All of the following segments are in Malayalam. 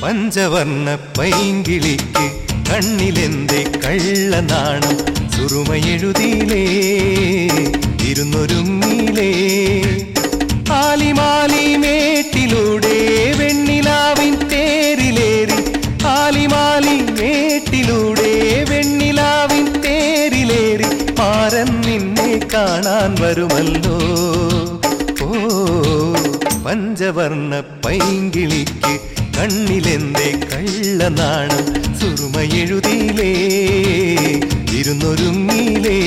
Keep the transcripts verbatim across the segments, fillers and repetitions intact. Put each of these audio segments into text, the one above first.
പഞ്ചവർണ്ണ പൈങ്കിളിക്ക് കണ്ണിലെന്തേ കള്ളനാണം സുറുമയെഴുതിയിലേ ഇരുന്നൊരുങ്ങിയിലേ ആലിമാലി മേട്ടിലൂടെ വെണ്ണിലാവിൻ തേരിലേറി ആലിമാലി മേട്ടിലൂടെ വെണ്ണിലാവിൻ തേരിലേറി മാരൻ നിന്നെ കാണാൻ വരുമല്ലോ ഓ പഞ്ചവർണ്ണ പൈങ്കിളിക്ക് കണ്ണിലെന്തേ കള്ളനാണം സുറുമയെഴുതിയിലേ ഇരുന്നൊരുങ്ങിയിലേ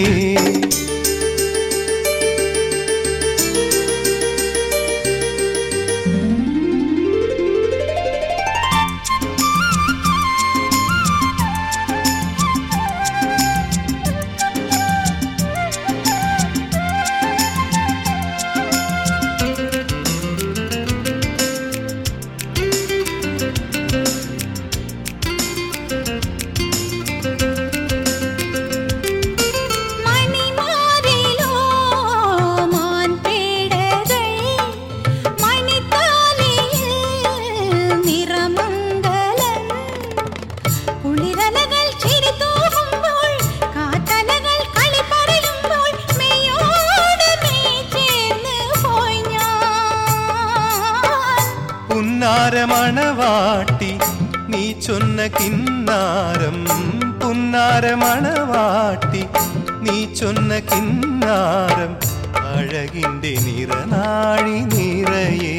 പുന്നാരമണവാട്ടി നീ ചൊന്ന കിന്നാരം പുന്നാരമണവാട്ടി നീ ചൊന്ന കിന്നാരം അഴകിൻ്റെ നിറനാഴി നിറയേ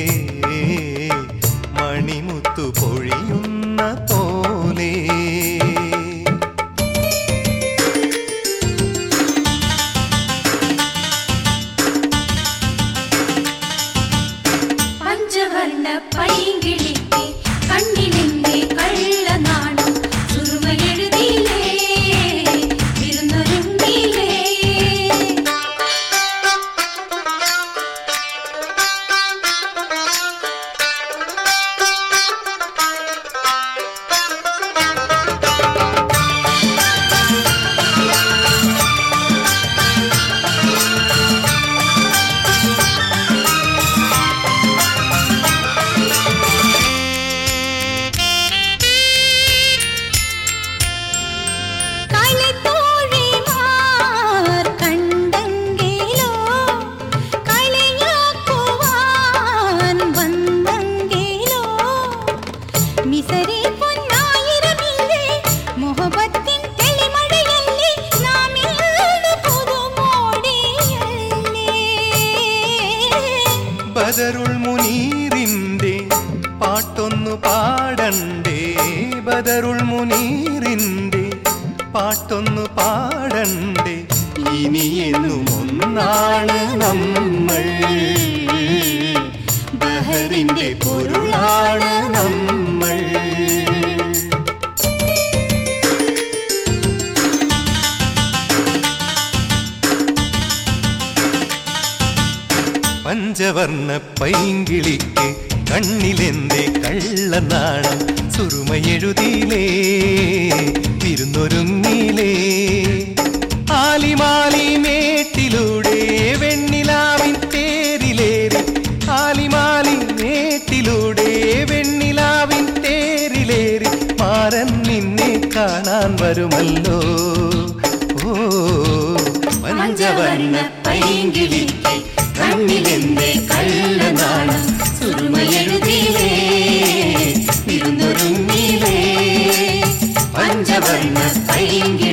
മണിമുത്തു പൊഴിയുന്ന പോലെ പഞ്ചവർണ്ണ പൈങ്കിളിക്ക് കണ്ണിലെന്തേ കള്ളനാണം സുറുമയെഴുതിയിലേ ഇരുന്നൊരുങ്ങിയിലേ ബദറുൾ മുനീറിൻ്റെ പാട്ടൊന്നു പാടണ്ടേ ബദറുൾ മുനീറിൻ്റെ പാട്ടൊന്നു പാടണ്ടേ ഇനിയെന്നും ഒന്നാണ് നമ്മൾ ബഹറിൻ്റെ പൊരുളാണ് നമ്മൾ പഞ്ചവർണ്ണ പൈങ്കിളിക്ക് കണ്ണിലെന്തേ കള്ളനാണം സുറുമയെഴുതിയിലേ ഇരുന്നൊരുങ്ങിയിലേ ആലിമാലി മേട്ടിലൂടെ വെണ്ണിലാവിൻ തേരിലേറി ആലിമാലി മേട്ടിലൂടെ വെണ്ണിലാവിൻ തേരിലേറി മാരൻ നിന്നെ കാണാൻ വരുമല്ലോ ഓ പഞ്ചവർണ്ണ പൈങ്കിളിക്ക് കണ്ണിലെന്തേ കള്ളനാണം സുറുമയെഴുതിയിലേ ഇരുന്നൊരുങ്ങിയിലേ പഞ്ചവർണ്ണ പൈങ്കിളി